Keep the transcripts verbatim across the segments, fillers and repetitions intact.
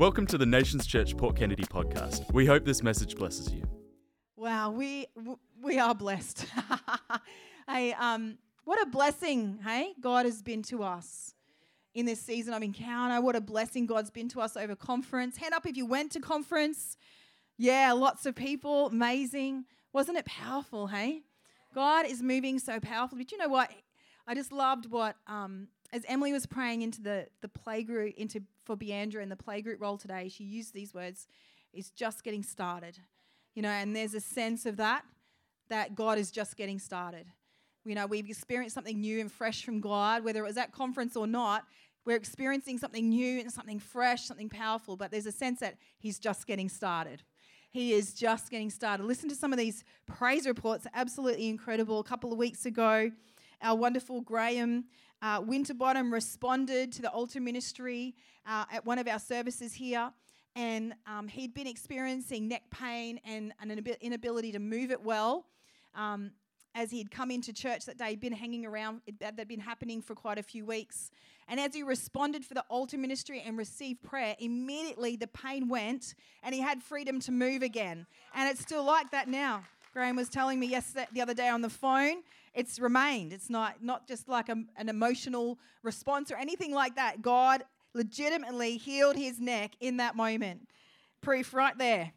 Welcome to the Nations Church Port Kennedy podcast. We hope this message blesses you. Wow, we we are blessed. Hey, um, what a blessing, hey, God has been to us in this season of Encounter. What a blessing God's been to us over conference. Hand up if you went to conference. Yeah, lots of people, amazing. Wasn't it powerful, hey? God is moving so powerful. But you know what? I just loved what, um, as Emily was praying into the, the playgroup, into for Beandra in the playgroup role today, she used these words, it's just getting started. You know, and there's a sense of that, that God is just getting started. You know, we've experienced something new and fresh from God, whether it was at conference or not. We're experiencing something new and something fresh, something powerful, but there's a sense that he's just getting started. He is just getting started. Listen to some of these praise reports, absolutely incredible. A couple of weeks ago, our wonderful Graham uh, Winterbottom responded to the altar ministry uh, at one of our services here, and um, he'd been experiencing neck pain and, and an inability to move it well. Um, as he'd come into church that day, he'd been hanging around, that had been happening for quite a few weeks. And as he responded for the altar ministry and received prayer, immediately the pain went and he had freedom to move again. And it's still like that now. Graham was telling me yesterday, the other day on the phone, it's remained. It's not, not just like a, an emotional response or anything like that. God legitimately healed his neck in that moment. Proof right there.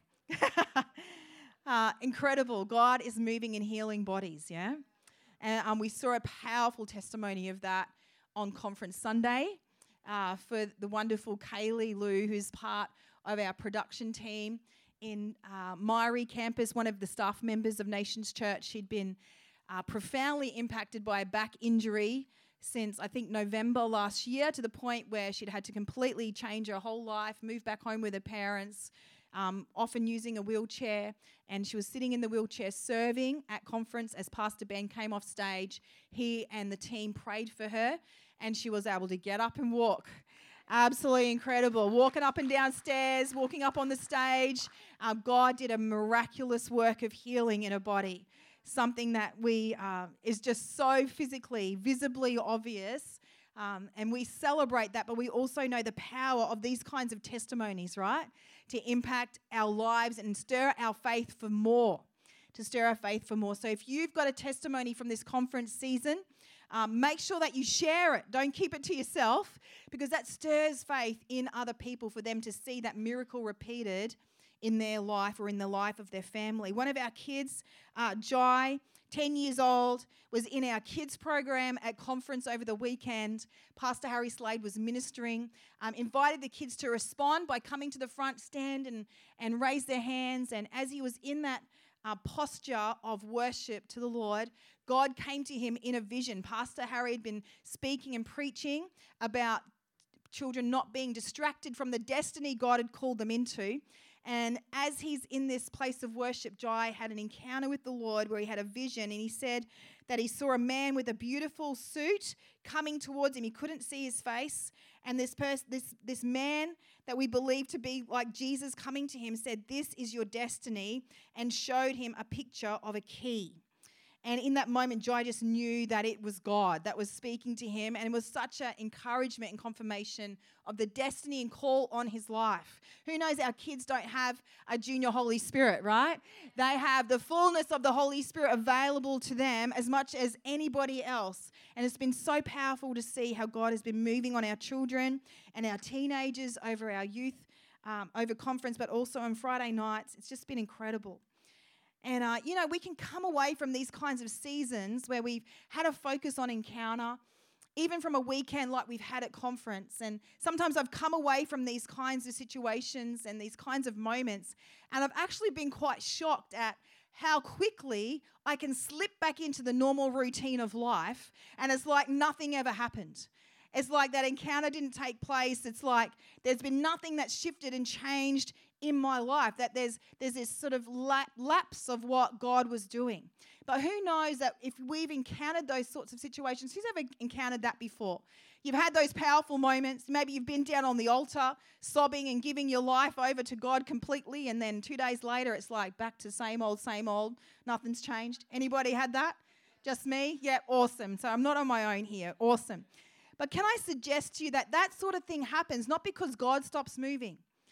Uh, incredible. God is moving and healing bodies, yeah? And um, we saw a powerful testimony of that on Conference Sunday uh, for the wonderful Kaylee Lou, who's part of our production team in uh, Myrie campus, one of the staff members of Nations Church. She'd been uh, profoundly impacted by a back injury since, I think, November last year, to the point where she'd had to completely change her whole life, move back home with her parents, Um, often using a wheelchair, and she was sitting in the wheelchair serving at conference as Pastor Ben came off stage. He and the team prayed for her, and she was able to get up and walk. Absolutely incredible. Walking up and down stairs, walking up on the stage. Um, God did a miraculous work of healing in her body, something that we uh, is just so physically, visibly obvious. Um, and we celebrate that, but we also know the power of these kinds of testimonies, right? To impact our lives and stir our faith for more, to stir our faith for more. So if you've got a testimony from this conference season, um, make sure that you share it. Don't keep it to yourself, because that stirs faith in other people for them to see that miracle repeated in their life or in the life of their family. One of our kids, uh, Jai, ten years old, was in our kids program at conference over the weekend. Pastor Harry Slade was ministering, um, invited the kids to respond by coming to the front, stand and, and raise their hands. And as he was in that uh, posture of worship to the Lord, God came to him in a vision. Pastor Harry had been speaking and preaching about children not being distracted from the destiny God had called them into. And as he's in this place of worship, Jai had an encounter with the Lord where he had a vision, and he said that he saw a man with a beautiful suit coming towards him. He couldn't see his face, and this person, this this man that we believe to be like Jesus coming to him said, "This is your destiny," and showed him a picture of a key. And in that moment, Jai just knew that it was God that was speaking to him, and it was such an encouragement and confirmation of the destiny and call on his life. Who knows, our kids don't have a junior Holy Spirit, right? They have the fullness of the Holy Spirit available to them as much as anybody else. And it's been so powerful to see how God has been moving on our children and our teenagers over our youth, um, over conference, but also on Friday nights. It's just been incredible. And, uh, you know, we can come away from these kinds of seasons where we've had a focus on encounter, even from a weekend like we've had at conference. And sometimes I've come away from these kinds of situations and these kinds of moments, and I've actually been quite shocked at how quickly I can slip back into the normal routine of life, and it's like nothing ever happened. It's like that encounter didn't take place. It's like there's been nothing that's shifted and changed in my life, that there's there's this sort of lapse of what God was doing. But who knows that if we've encountered those sorts of situations, who's ever encountered that before? You've had those powerful moments. Maybe you've been down on the altar sobbing and giving your life over to God completely, and then two days later it's like back to same old, same old. Nothing's changed. Anybody had that? Just me? Yeah, awesome. So I'm not on my own here. Awesome. But can I suggest to you that that sort of thing happens not because God stops moving.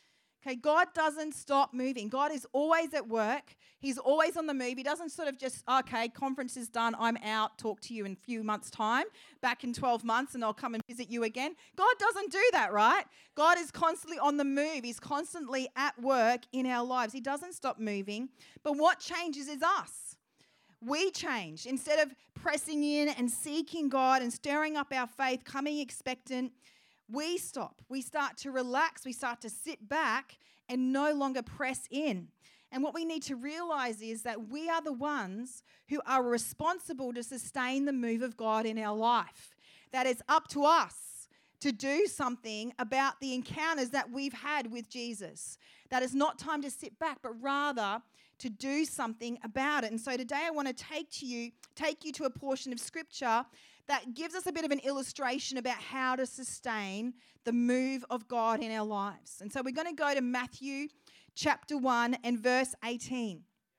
Okay, God doesn't stop moving. God is always at work. He's always on the move. He doesn't sort of just, okay, conference is done, I'm out, talk to you in a few months' time, back in twelve months, and I'll come and visit you again. God doesn't do that, right? God is constantly on the move. He's constantly at work in our lives. He doesn't stop moving. But what changes is us. We change. Instead of pressing in and seeking God and stirring up our faith, coming expectant, we stop. We start to relax. We start to sit back and no longer press in. And what we need to realize is that we are the ones who are responsible to sustain the move of God in our life. That it's up to us to do something about the encounters that we've had with Jesus. That it's not time to sit back, but rather to do something about it. And so today I want to take to you, take you to a portion of scripture that gives us a bit of an illustration about how to sustain the move of God in our lives. And so we're going to go to Matthew chapter one and verse eighteen.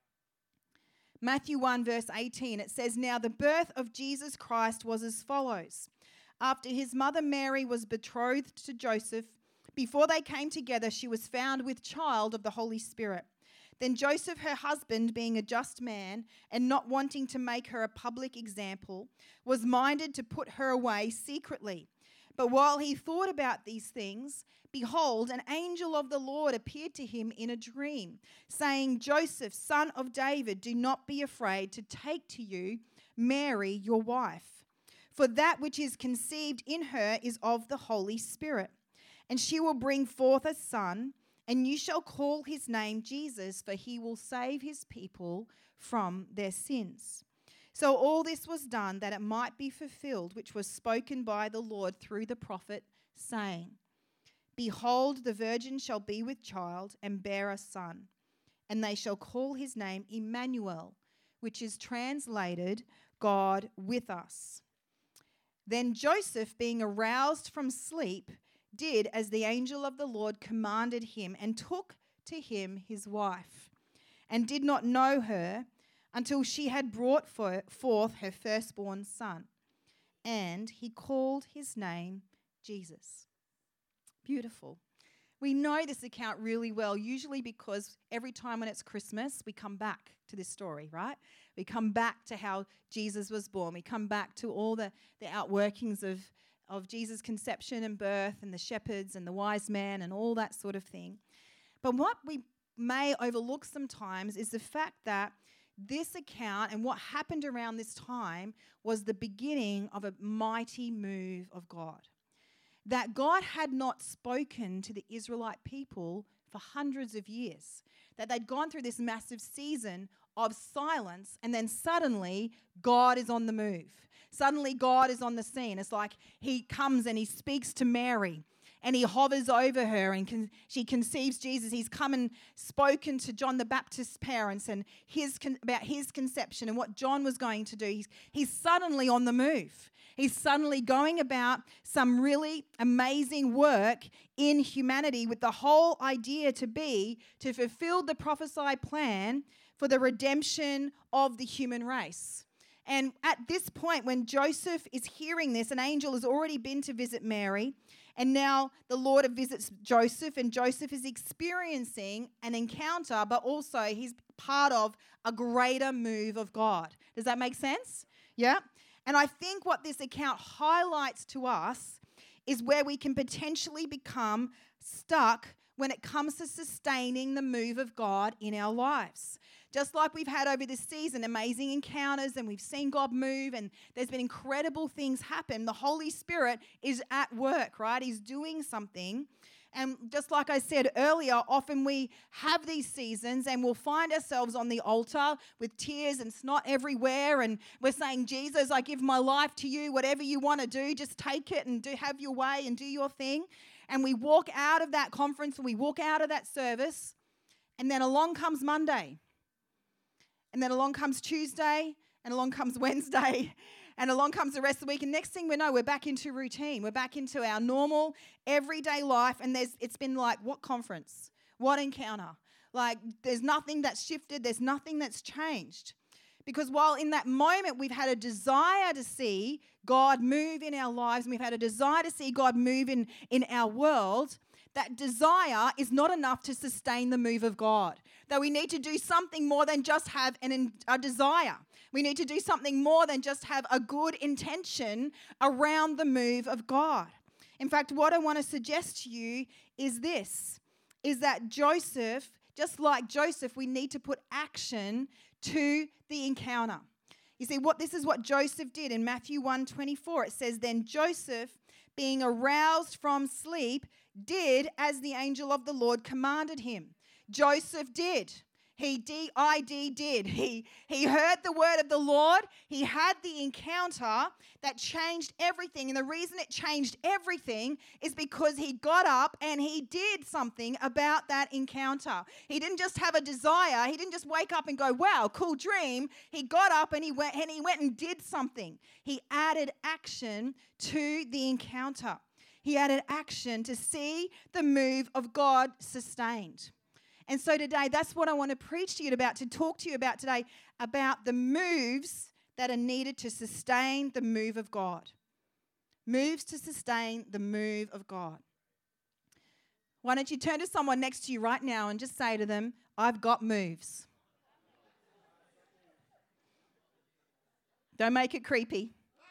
Matthew one verse eighteen, it says, "Now the birth of Jesus Christ was as follows. After his mother Mary was betrothed to Joseph, before they came together, she was found with child of the Holy Spirit. Then Joseph, her husband, being a just man and not wanting to make her a public example, was minded to put her away secretly. But while he thought about these things, behold, an angel of the Lord appeared to him in a dream, saying, 'Joseph, son of David, do not be afraid to take to you Mary, your wife. For that which is conceived in her is of the Holy Spirit. And she will bring forth a son, and you shall call his name Jesus, for he will save his people from their sins.' So all this was done that it might be fulfilled, which was spoken by the Lord through the prophet, saying, 'Behold, the virgin shall be with child and bear a son, and they shall call his name Emmanuel,' which is translated God with us. Then Joseph, being aroused from sleep, did as the angel of the Lord commanded him, and took to him his wife, and did not know her until she had brought forth her firstborn son. And he called his name Jesus." Beautiful. We know this account really well, usually because every time when it's Christmas, we come back to this story, right? We come back to how Jesus was born. We come back to all the, the outworkings of of Jesus' conception and birth and the shepherds and the wise men and all that sort of thing. But what we may overlook sometimes is the fact that this account and what happened around this time was the beginning of a mighty move of God. That God had not spoken to the Israelite people for hundreds of years. That they'd gone through this massive season of silence, and then suddenly God is on the move. Suddenly God is on the scene. It's like he comes and he speaks to Mary and he hovers over her and con- she conceives Jesus. He's come and spoken to John the Baptist's parents and his con- about his conception and what John was going to do. He's, he's suddenly on the move. He's suddenly going about some really amazing work in humanity with the whole idea to be to fulfill the prophesied plan for the redemption of the human race. And at this point, when Joseph is hearing this, an angel has already been to visit Mary, and now the Lord visits Joseph, and Joseph is experiencing an encounter, but also he's part of a greater move of God. Does that make sense? Yeah? And I think what this account highlights to us is where we can potentially become stuck when it comes to sustaining the move of God in our lives. Just like we've had over this season, amazing encounters, and we've seen God move, and there's been incredible things happen. The Holy Spirit is at work, right? He's doing something. And just like I said earlier, often we have these seasons and we'll find ourselves on the altar with tears and snot everywhere, and we're saying, "Jesus, I give my life to you. Whatever you want to do, just take it and do have your way and do your thing." And we walk out of that conference, we walk out of that service, and then along comes Monday. And then along comes Tuesday, and along comes Wednesday, and along comes the rest of the week. And next thing we know, we're back into routine. We're back into our normal, everyday life. And there's it's been like, what conference? What encounter? Like, there's nothing that's shifted. There's nothing that's changed. Because while in that moment we've had a desire to see God move in our lives, and we've had a desire to see God move in, in our world, that desire is not enough to sustain the move of God. That we need to do something more than just have an, a desire. We need to do something more than just have a good intention around the move of God. In fact, what I want to suggest to you is this, is that Joseph, just like Joseph, we need to put action to the encounter. You see, what this is what Joseph did in Matthew one twenty-four. It says, then Joseph, being aroused from sleep, did as the angel of the Lord commanded him. Joseph did. He D I D did. He, he heard the word of the Lord. He had the encounter that changed everything. And the reason it changed everything is because he got up and he did something about that encounter. He didn't just have a desire. He didn't just wake up and go, wow, cool dream. He got up and he went and he went and did something. He added action to the encounter. He added action to see the move of God sustained. And so today, that's what I want to preach to you about, to talk to you about today, about the moves that are needed to sustain the move of God. Moves to sustain the move of God. Why don't you turn to someone next to you right now and just say to them, I've got moves. Don't make it creepy.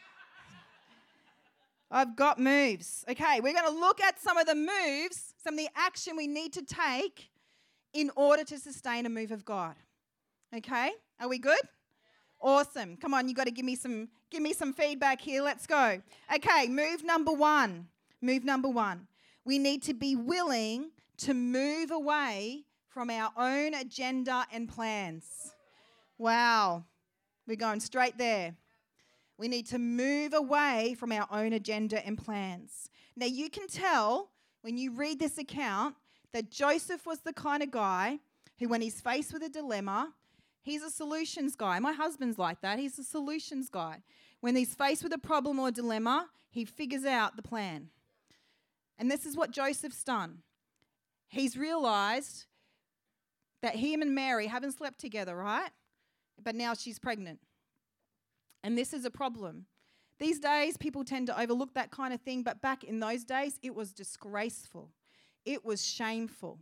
I've got moves. Okay, we're going to look at some of the moves, some of the action we need to take in order to sustain a move of God. Okay? Are we good? Awesome. Come on, you got to give me some give me some feedback here. Let's go. Okay, move number one. Move number one. We need to be willing to move away from our own agenda and plans. Wow. We're going straight there. We need to move away from our own agenda and plans. Now, you can tell when you read this account that Joseph was the kind of guy who, when he's faced with a dilemma, he's a solutions guy. My husband's like that. He's a solutions guy. When he's faced with a problem or a dilemma, he figures out the plan. And this is what Joseph's done. He's realized that him and Mary haven't slept together, right? But now she's pregnant. And this is a problem. These days, people tend to overlook that kind of thing, but back in those days, it was disgraceful. It was shameful.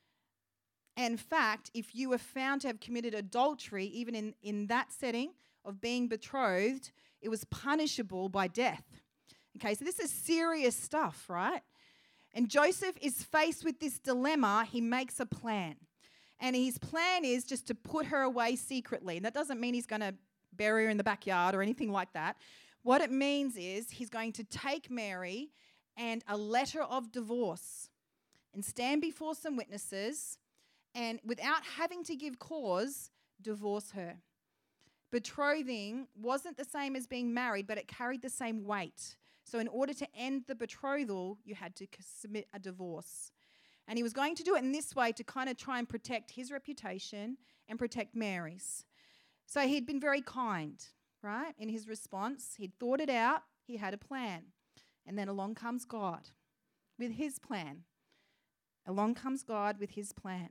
In fact, if you were found to have committed adultery, even in, in that setting of being betrothed, it was punishable by death. Okay, so this is serious stuff, right? And Joseph is faced with this dilemma. He makes a plan. And his plan is just to put her away secretly. And that doesn't mean he's going to bury her in the backyard or anything like that. What it means is he's going to take Mary and a letter of divorce and stand before some witnesses and, without having to give cause, divorce her. Betrothing wasn't the same as being married, but it carried the same weight. So in order to end the betrothal, you had to submit a divorce. And he was going to do it in this way to kind of try and protect his reputation and protect Mary's. So he'd been very kind, right, in his response. He'd thought it out. He had a plan. And then along comes God with his plan. Along comes God with his plan.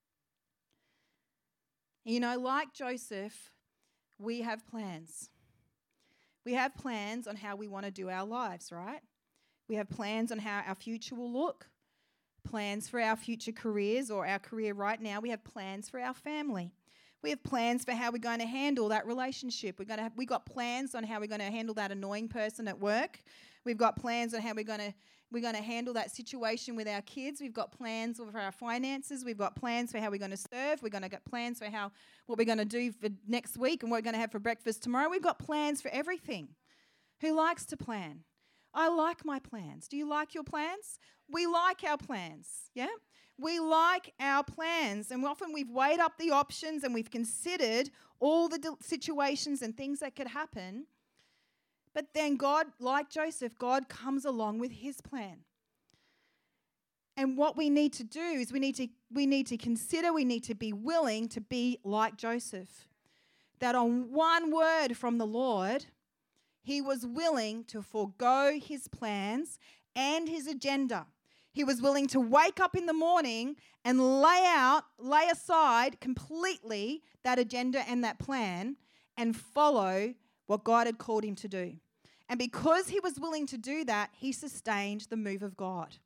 You know, like Joseph, we have plans. We have plans on how we want to do our lives, right? We have plans on how our future will look, plans for our future careers or our career right now. We have plans for our family. We have plans for how we're going to handle that relationship. We're going to have, we've got plans on how we're going to handle that annoying person at work. We've got plans on how we're going to we're going to handle that situation with our kids. We've got plans for our finances. We've got plans for how we're going to serve. We're going to get plans for how what we're going to do for next week and what we're going to have for breakfast tomorrow. We've got plans for everything. Who likes to plan? I like my plans. Do you like your plans? We like our plans, yeah? We like our plans, and often we've weighed up the options and we've considered all the situations and things that could happen. But then God, like Joseph, God comes along with his plan. And what we need to do is we need to we need to consider, we need to be willing to be like Joseph. That on one word from the Lord, he was willing to forego his plans and his agenda. He was willing to wake up in the morning and lay out, lay aside completely that agenda and that plan and follow what God had called him to do. And because he was willing to do that, he sustained the move of God.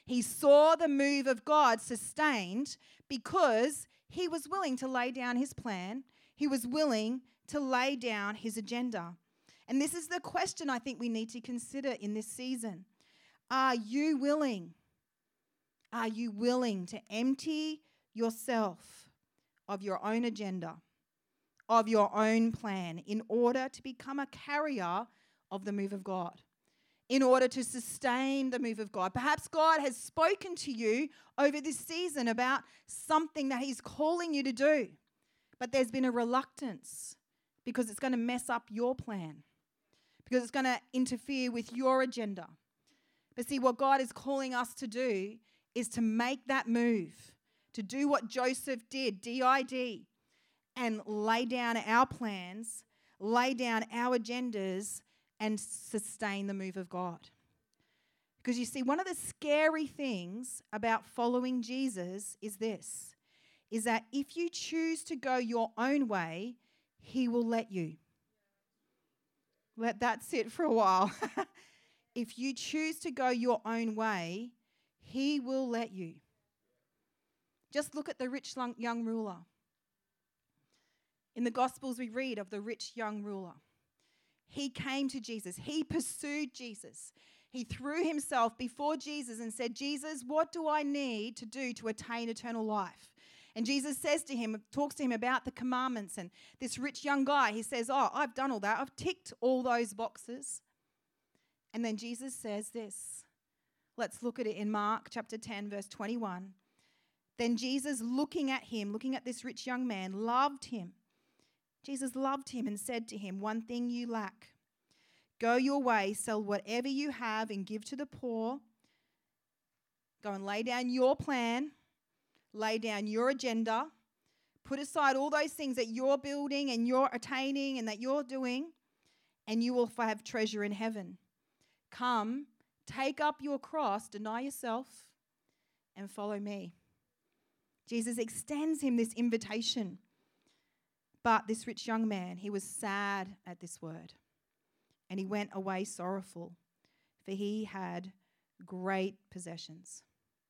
He saw the move of God sustained because he was willing to lay down his plan. He was willing to lay down his agenda. And this is the question I think we need to consider in this season. Are you willing? Are you willing to empty yourself of your own agenda, of your own plan, in order to become a carrier of the move of God, in order to sustain the move of God? Perhaps God has spoken to you over this season about something that he's calling you to do, but there's been a reluctance because it's going to mess up your plan, because it's going to interfere with your agenda. But see, what God is calling us to do is to make that move, to do what Joseph did, D I D, and lay down our plans, lay down our agendas, and sustain the move of God. Because you see, one of the scary things about following Jesus is this, is that if you choose to go your own way, he will let you. Let that sit for a while. If you choose to go your own way, he will let you. Just look at the rich young ruler. In the Gospels, we read of the rich young ruler. He came to Jesus. He pursued Jesus. He threw himself before Jesus and said, Jesus, what do I need to do to attain eternal life? And Jesus says to him, talks to him about the commandments. And this rich young guy, he says, oh, I've done all that. I've ticked all those boxes. And then Jesus says this. Let's look at it in Mark chapter ten, verse twenty-one. Then Jesus, looking at him, looking at this rich young man, loved him. Jesus loved him and said to him, one thing you lack. Go your way, sell whatever you have and give to the poor. Go and lay down your plan, lay down your agenda, put aside all those things that you're building and you're attaining and that you're doing, and you will have treasure in heaven. Come, take up your cross, deny yourself, and follow me. Jesus extends him this invitation. But this rich young man, he was sad at this word, and he went away sorrowful, for he had great possessions.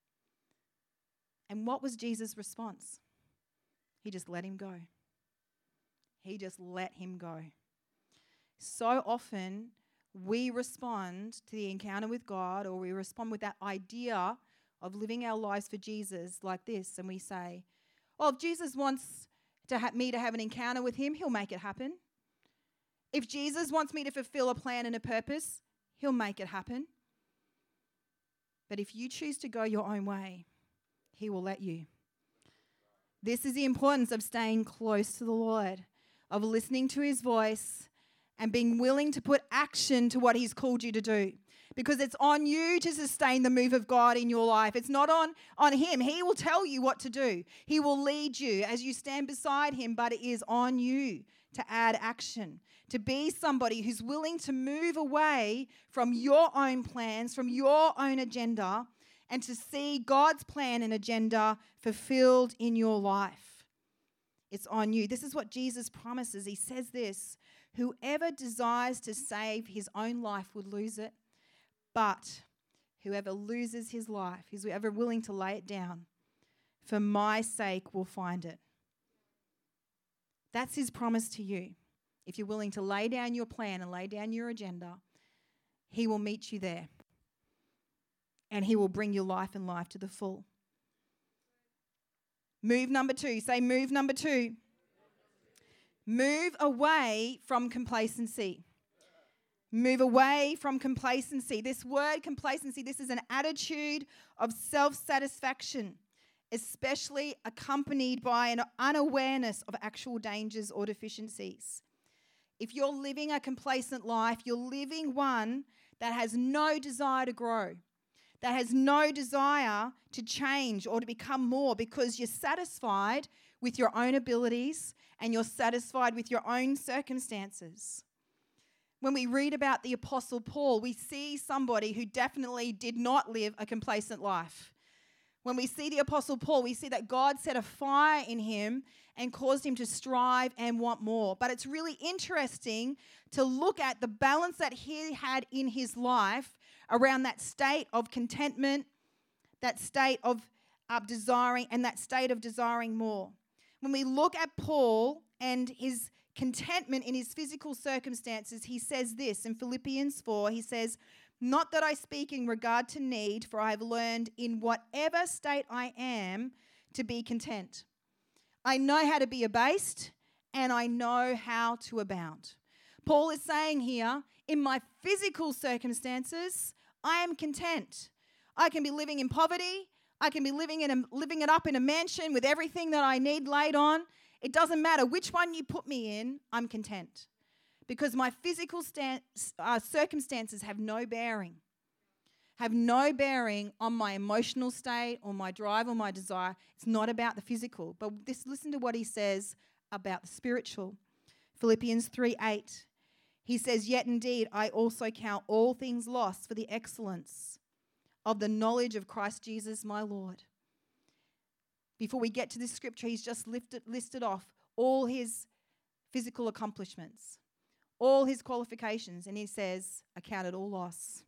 And what was Jesus' response? He just let him go. He just let him go. So often we respond to the encounter with God, or we respond with that idea of living our lives for Jesus like this, and we say, oh, if Jesus wants to have me to have an encounter with him, he'll make it happen. If Jesus wants me to fulfill a plan and a purpose, he'll make it happen. But if you choose to go your own way, he will let you. This is the importance of staying close to the Lord, of listening to his voice and being willing to put action to what he's called you to do. Because it's on you to sustain the move of God in your life. It's not on, on him. He will tell you what to do. He will lead you as you stand beside him, but it is on you to add action, to be somebody who's willing to move away from your own plans, from your own agenda, and to see God's plan and agenda fulfilled in your life. It's on you. This is what Jesus promises. He says this, whoever desires to save his own life would lose it. But whoever loses his life, whoever willing to lay it down, for my sake will find it. That's his promise to you. If you're willing to lay down your plan and lay down your agenda, he will meet you there. And he will bring your life and life to the full. Move number two. Say move number two. Move away from complacency. Move away from complacency. This word complacency, this is an attitude of self-satisfaction, especially accompanied by an unawareness of actual dangers or deficiencies. If you're living a complacent life, you're living one that has no desire to grow, that has no desire to change or to become more, because you're satisfied with your own abilities and you're satisfied with your own circumstances. When we read about the Apostle Paul, we see somebody who definitely did not live a complacent life. When we see the Apostle Paul, we see that God set a fire in him and caused him to strive and want more. But it's really interesting to look at the balance that he had in his life around that state of contentment, that state of uh, desiring and that state of desiring more. When we look at Paul and his contentment in his physical circumstances, he says this in Philippians four. He says, "Not that I speak in regard to need, for I have learned in whatever state I am to be content. I know how to be abased, and I know how to abound." Paul is saying here, in my physical circumstances, I am content. I can be living in poverty. I can be living in a, living it up in a mansion with everything that I need laid on. It doesn't matter which one you put me in, I'm content. Because my physical stand, uh, circumstances have no bearing. Have no bearing on my emotional state or my drive or my desire. It's not about the physical. But this, listen to what he says about the spiritual. Philippians three eight. He says, "Yet indeed I also count all things lost for the excellence of the knowledge of Christ Jesus my Lord." Before we get to this scripture, he's just lifted, listed off all his physical accomplishments, all his qualifications, and he says, "I count it all loss.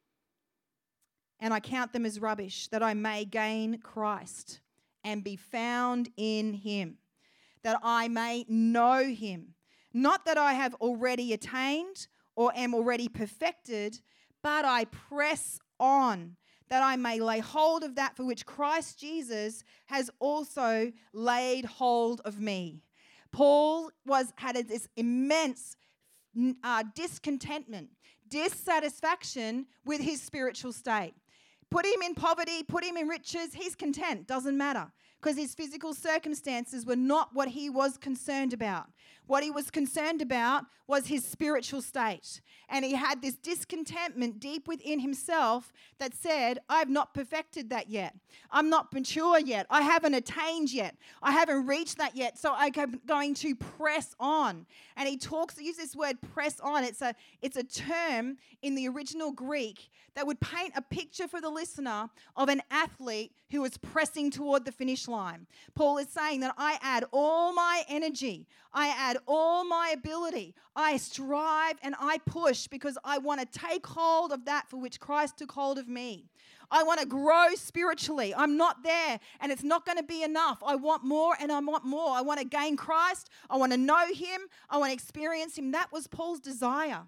And I count them as rubbish, that I may gain Christ and be found in him, that I may know him. Not that I have already attained or am already perfected, but I press on, that I may lay hold of that for which Christ Jesus has also laid hold of me." Paul was had this immense uh, discontentment, dissatisfaction with his spiritual state. Put him in poverty, put him in riches, he's content, doesn't matter. Because his physical circumstances were not what he was concerned about. What he was concerned about was his spiritual state. And he had this discontentment deep within himself that said, "I've not perfected that yet. I'm not mature yet. I haven't attained yet. I haven't reached that yet. So I'm going to press on." And he talks, use this word press on. It's a, it's a term in the original Greek that would paint a picture for the listener of an athlete who is pressing toward the finish line. Paul is saying that I add all my energy, I add all my ability, I strive and I push because I want to take hold of that for which Christ took hold of me. I want to grow spiritually. I'm not there and it's not going to be enough. I want more and I want more. I want to gain Christ. I want to know him. I want to experience him. That was Paul's desire.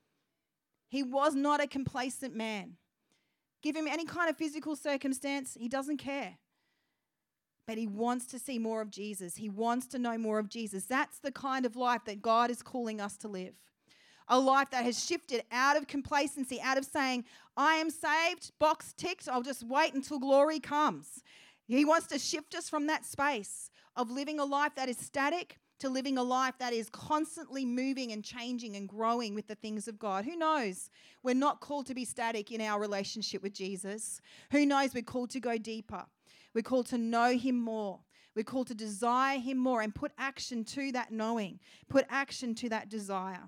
He was not a complacent man. Give him any kind of physical circumstance, he doesn't care. But he wants to see more of Jesus. He wants to know more of Jesus. That's the kind of life that God is calling us to live. A life that has shifted out of complacency, out of saying, "I am saved, box ticked, I'll just wait until glory comes." He wants to shift us from that space of living a life that is static to living a life that is constantly moving and changing and growing with the things of God. Who knows? We're not called to be static in our relationship with Jesus. Who knows? We're called to go deeper. We're called to know him more. We're called to desire him more and put action to that knowing, put action to that desire.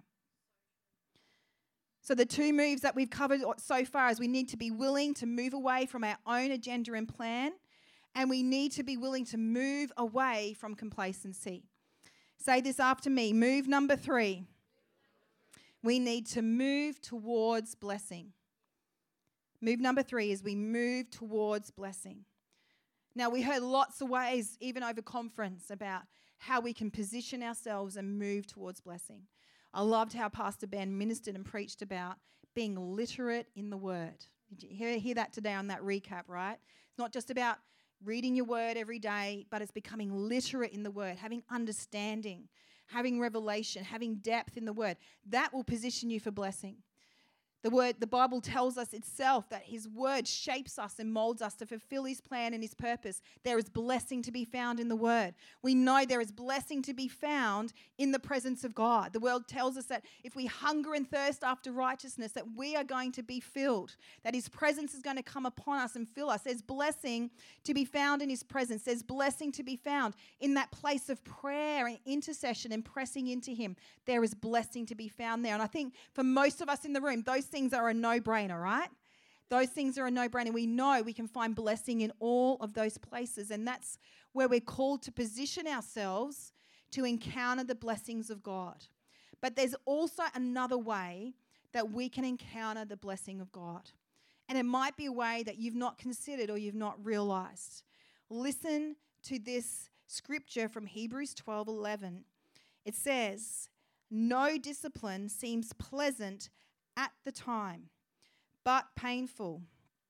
So the two moves that we've covered so far is we need to be willing to move away from our own agenda and plan, and we need to be willing to move away from complacency. Say this after me. Move number three. We need to move towards blessing. Move number three is we move towards blessing. Now, we heard lots of ways, even over conference, about how we can position ourselves and move towards blessing. I loved how Pastor Ben ministered and preached about being literate in the word. Did you hear, hear that today on that recap, right? It's not just about reading your word every day, but it's becoming literate in the word, having understanding, having revelation, having depth in the word. That will position you for blessing. The word, the Bible tells us itself that his word shapes us and molds us to fulfill his plan and his purpose. There is blessing to be found in the word. We know there is blessing to be found in the presence of God. The word tells us that if we hunger and thirst after righteousness, that we are going to be filled, that his presence is going to come upon us and fill us. There's blessing to be found in his presence. There's blessing to be found in that place of prayer and intercession and pressing into him. There is blessing to be found there. And I think for most of us in the room, those things are a no-brainer, right? Those things are a no-brainer. We know we can find blessing in all of those places, and that's where we're called to position ourselves to encounter the blessings of God. But there's also another way that we can encounter the blessing of God, And it might be a way that you've not considered or you've not realized. Listen to this scripture from Hebrews twelve eleven. It says, "No discipline seems pleasant at the time, but painful.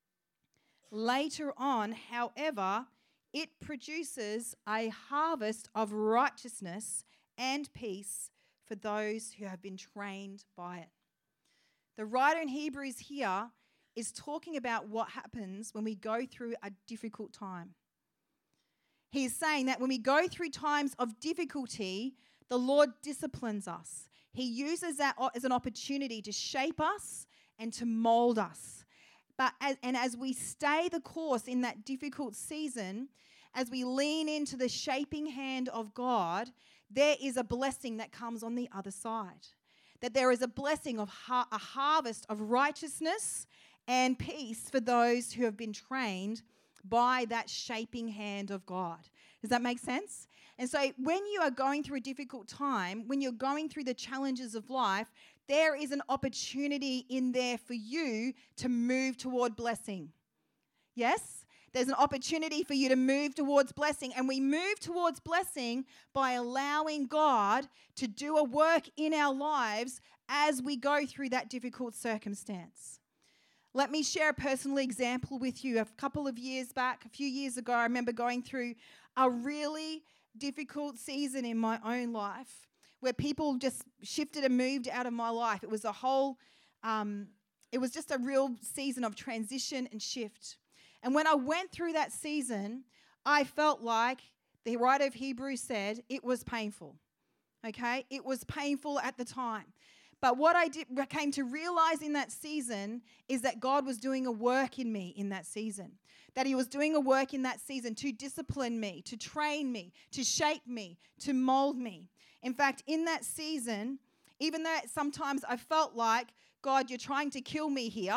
Later on, however, it produces a harvest of righteousness and peace for those who have been trained by it." The writer in Hebrews here is talking about what happens when we go through a difficult time. He is saying that when we go through times of difficulty, the Lord disciplines us. He uses that as an opportunity to shape us and to mold us. But as, and as we stay the course in that difficult season, as we lean into the shaping hand of God, there is a blessing that comes on the other side. That there is a blessing of ha- a harvest of righteousness and peace for those who have been trained by that shaping hand of God. Does that make sense? And so when you are going through a difficult time, when you're going through the challenges of life, there is an opportunity in there for you to move toward blessing. Yes? There's an opportunity for you to move towards blessing. And we move towards blessing by allowing God to do a work in our lives as we go through that difficult circumstance. Let me share a personal example with you. A couple of years back, a few years ago, I remember going through a really difficult season in my own life where people just shifted and moved out of my life. It was a whole, um, it was just a real season of transition and shift. And when I went through that season, I felt like the writer of Hebrews said it was painful. Okay? It was painful at the time. But what I did, came to realize in that season is that God was doing a work in me in that season. That he was doing a work in that season to discipline me, to train me, to shape me, to mold me. In fact, in that season, even though sometimes I felt like, God, you're trying to kill me here,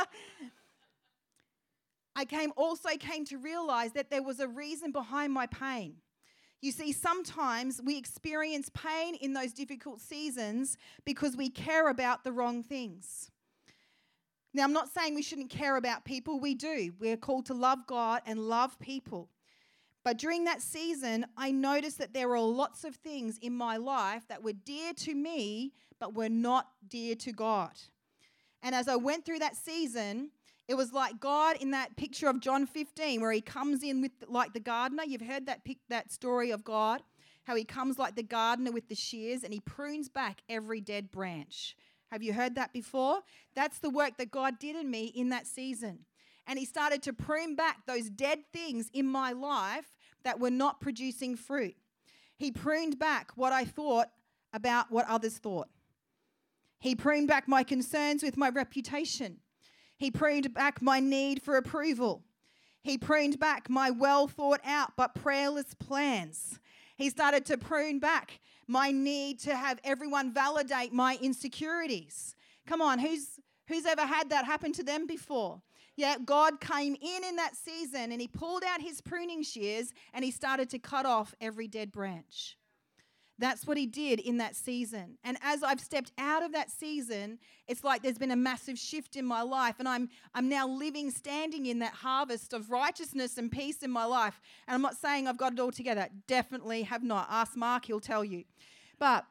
I came also came to realize that there was a reason behind my pain. You see, sometimes we experience pain in those difficult seasons because we care about the wrong things. Now, I'm not saying we shouldn't care about people. We do. We're called to love God and love people. But during that season, I noticed that there were lots of things in my life that were dear to me, but were not dear to God. And as I went through that season, it was like God in that picture of John fifteen where he comes in with like the gardener. You've heard that pic, that story of God, how he comes like the gardener with the shears and he prunes back every dead branch. Have you heard that before? That's the work that God did in me in that season. And he started to prune back those dead things in my life that were not producing fruit. He pruned back what I thought about what others thought. He pruned back my concerns with my reputation. He pruned back my need for approval. He pruned back my well thought out but prayerless plans. He started to prune back my need to have everyone validate my insecurities. Come on, who's who's ever had that happen to them before? Yeah, God came in in that season and he pulled out his pruning shears and he started to cut off every dead branch. That's what he did in that season. And as I've stepped out of that season, it's like there's been a massive shift in my life. And I'm I'm now living, standing in that harvest of righteousness and peace in my life. And I'm not saying I've got it all together. Definitely have not. Ask Mark, he'll tell you. But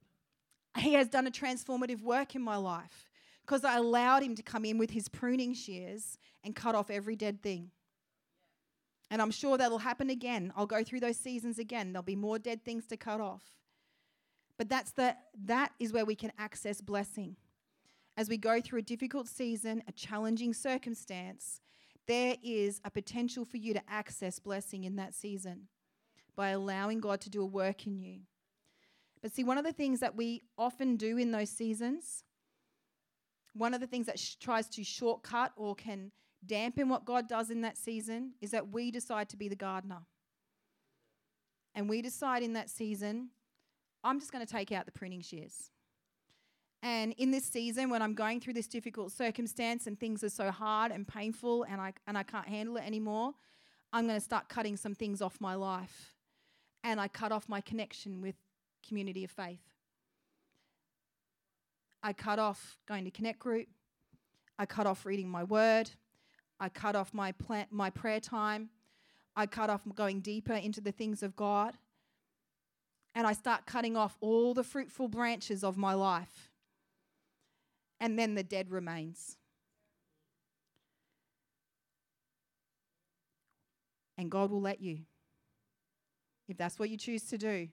he has done a transformative work in my life because I allowed him to come in with his pruning shears and cut off every dead thing. And I'm sure that'll happen again. I'll go through those seasons again. There'll be more dead things to cut off. But that's the that is where we can access blessing. As we go through a difficult season, a challenging circumstance, there is a potential for you to access blessing in that season by allowing God to do a work in you. But see, one of the things that we often do in those seasons, one of the things that sh- tries to shortcut or can dampen what God does in that season is that we decide to be the gardener. And we decide in that season, I'm just going to take out the pruning shears. And in this season, when I'm going through this difficult circumstance and things are so hard and painful and I and I can't handle it anymore, I'm going to start cutting some things off my life. And I cut off my connection with community of faith. I cut off going to Connect Group. I cut off reading my word. I cut off my plan- my prayer time. I cut off going deeper into the things of God. And I start cutting off all the fruitful branches of my life. And then the dead remains. And God will let you, if that's what you choose to do.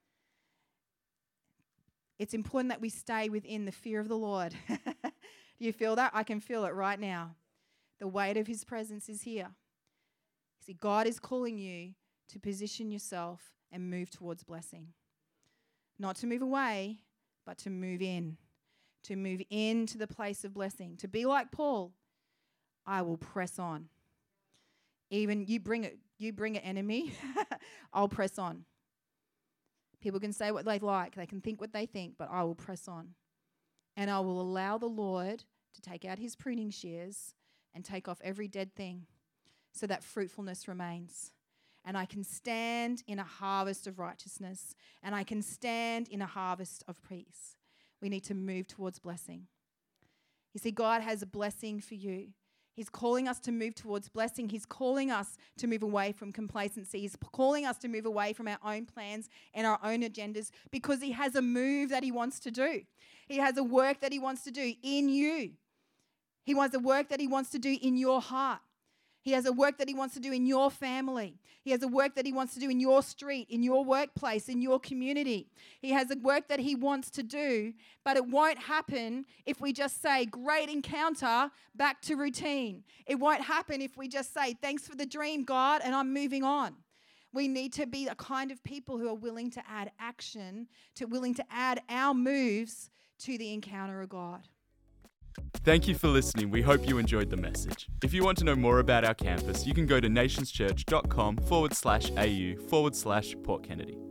It's important that we stay within the fear of the Lord. Do you feel that? I can feel it right now. The weight of his presence is here. See, God is calling you to position yourself and move towards blessing. Not to move away, but to move in. To move into the place of blessing. To be like Paul, I will press on. Even you bring it, you bring an enemy, I'll press on. People can say what they like, they can think what they think, but I will press on. And I will allow the Lord to take out his pruning shears and take off every dead thing so that fruitfulness remains. And I can stand in a harvest of righteousness, and I can stand in a harvest of peace. We need to move towards blessing. You see, God has a blessing for you. He's calling us to move towards blessing. He's calling us to move away from complacency. He's calling us to move away from our own plans and our own agendas because he has a move that he wants to do. He has a work that he wants to do in you. He wants a work that he wants to do in your heart. He has a work that he wants to do in your family. He has a work that he wants to do in your street, in your workplace, in your community. He has a work that he wants to do, but it won't happen if we just say, great encounter, back to routine. It won't happen if we just say, thanks for the dream, God, and I'm moving on. We need to be a kind of people who are willing to add action, to willing to add our moves to the encounter of God. Thank you for listening. We hope you enjoyed the message. If you want to know more about our campus, you can go to nationschurch.com forward slash AU forward slash Port Kennedy.